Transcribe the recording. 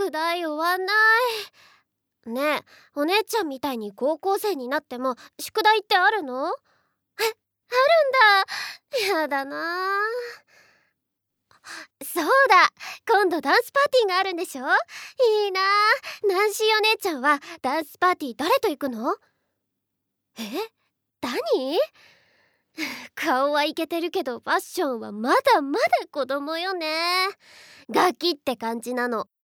宿題終わんない。ねえ、お姉ちゃんみたいに高校生になっても宿題ってあるの？あるんだ。やだな。そうだ、今度ダンスパーティーがあるんでしょ？いいな。ナンシーお姉ちゃんはダンスパーティー誰と行くの？え？ダニー？顔はイケてるけどファッションはまだまだ子供よね。ガキって感じなの。